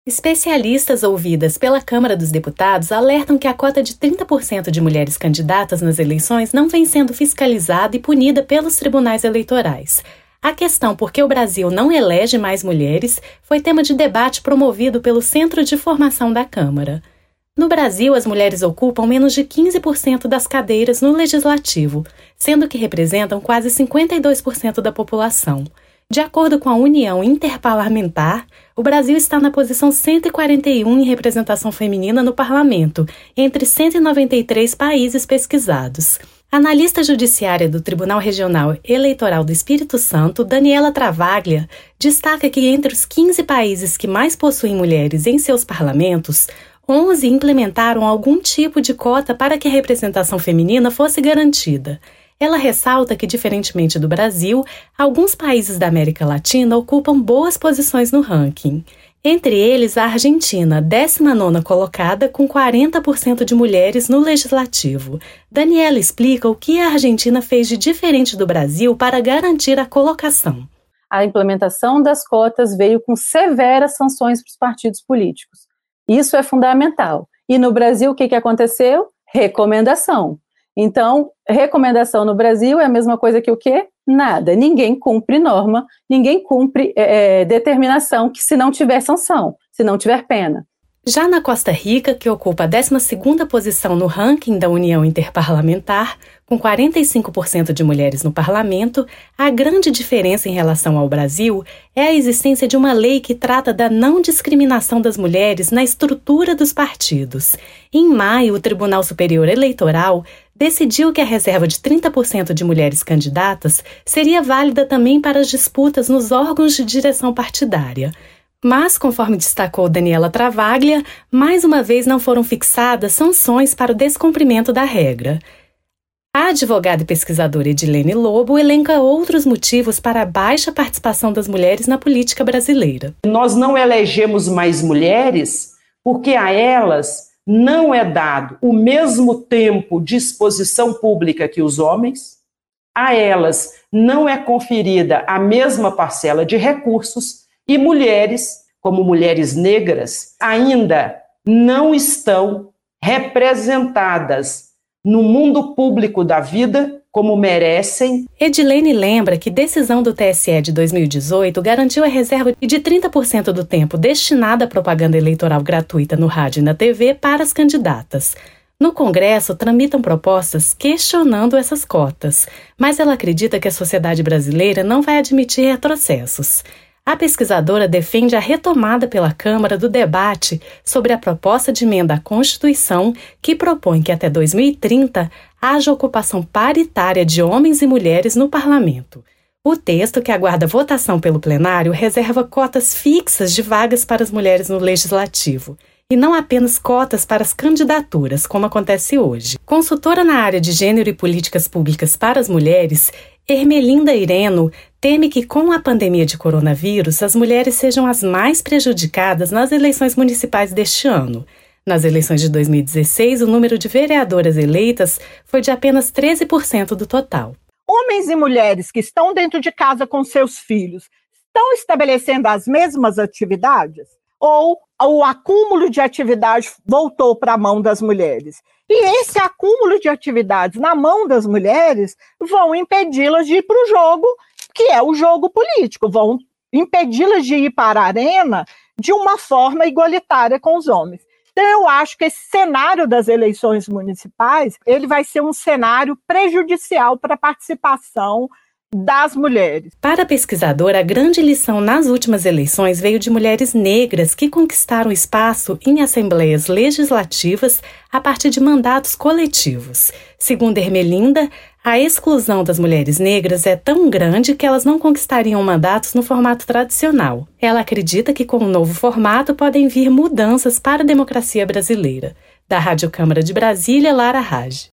Especialistas ouvidas pela Câmara dos Deputados alertam que a cota de 30% de mulheres candidatas nas eleições não vem sendo fiscalizada e punida pelos tribunais eleitorais. A questão por que o Brasil não elege mais mulheres foi tema de debate promovido pelo Centro de Formação da Câmara. No Brasil, as mulheres ocupam menos de 15% das cadeiras no Legislativo, sendo que representam quase 52% da população. De acordo com a União Interparlamentar, o Brasil está na posição 141 em representação feminina no parlamento, entre 193 países pesquisados. A analista judiciária do Tribunal Regional Eleitoral do Espírito Santo, Daniela Travaglia, destaca que entre os 15 países que mais possuem mulheres em seus parlamentos, 11 implementaram algum tipo de cota para que a representação feminina fosse garantida. Ela ressalta que, diferentemente do Brasil, alguns países da América Latina ocupam boas posições no ranking. Entre eles, a Argentina, 19ª colocada, com 40% de mulheres no Legislativo. Daniela explica o que a Argentina fez de diferente do Brasil para garantir a colocação. A implementação das cotas veio com severas sanções para os partidos políticos. Isso é fundamental. E no Brasil, o que aconteceu? Recomendação. Então, recomendação no Brasil é a mesma coisa que o quê? Nada. Ninguém cumpre norma, ninguém cumpre determinação que se não tiver sanção, se não tiver pena. Já na Costa Rica, que ocupa a 12ª posição no ranking da União Interparlamentar, com 45% de mulheres no parlamento, a grande diferença em relação ao Brasil é a existência de uma lei que trata da não discriminação das mulheres na estrutura dos partidos. Em maio, o Tribunal Superior Eleitoral decidiu que a reserva de 30% de mulheres candidatas seria válida também para as disputas nos órgãos de direção partidária. Mas, conforme destacou Daniela Travaglia, mais uma vez não foram fixadas sanções para o descumprimento da regra. A advogada e pesquisadora Edilene Lobo elenca outros motivos para a baixa participação das mulheres na política brasileira. Nós não elegemos mais mulheres porque a elas não é dado o mesmo tempo de exposição pública que os homens, a elas não é conferida a mesma parcela de recursos e mulheres, como mulheres negras, ainda não estão representadas no mundo público da vida como merecem. Edilene lembra que decisão do TSE de 2018 garantiu a reserva de 30% do tempo destinado à propaganda eleitoral gratuita no rádio e na TV para as candidatas. No Congresso, tramitam propostas questionando essas cotas, mas ela acredita que a sociedade brasileira não vai admitir retrocessos. A pesquisadora defende a retomada pela Câmara do debate sobre a proposta de emenda à Constituição que propõe que até 2030 haja ocupação paritária de homens e mulheres no parlamento. O texto, que aguarda votação pelo plenário, reserva cotas fixas de vagas para as mulheres no Legislativo, e não apenas cotas para as candidaturas, como acontece hoje. Consultora na área de gênero e políticas públicas para as mulheres, Ermelinda Ireno teme que, com a pandemia de coronavírus, as mulheres sejam as mais prejudicadas nas eleições municipais deste ano. Nas eleições de 2016, o número de vereadoras eleitas foi de apenas 13% do total. Homens e mulheres que estão dentro de casa com seus filhos estão estabelecendo as mesmas atividades? Ou o acúmulo de atividade voltou para a mão das mulheres? E esse acúmulo de atividades na mão das mulheres vão impedi-las de ir para o jogo, que é o jogo político, vão impedi-las de ir para a arena de uma forma igualitária com os homens. Então, eu acho que esse cenário das eleições municipais, ele vai ser um cenário prejudicial para a participação das mulheres. Para a pesquisadora, a grande lição nas últimas eleições veio de mulheres negras que conquistaram espaço em assembleias legislativas a partir de mandatos coletivos. Segundo Ermelinda, a exclusão das mulheres negras é tão grande que elas não conquistariam mandatos no formato tradicional. Ela acredita que com o novo formato podem vir mudanças para a democracia brasileira. Da Rádio Câmara de Brasília, Lara Raj.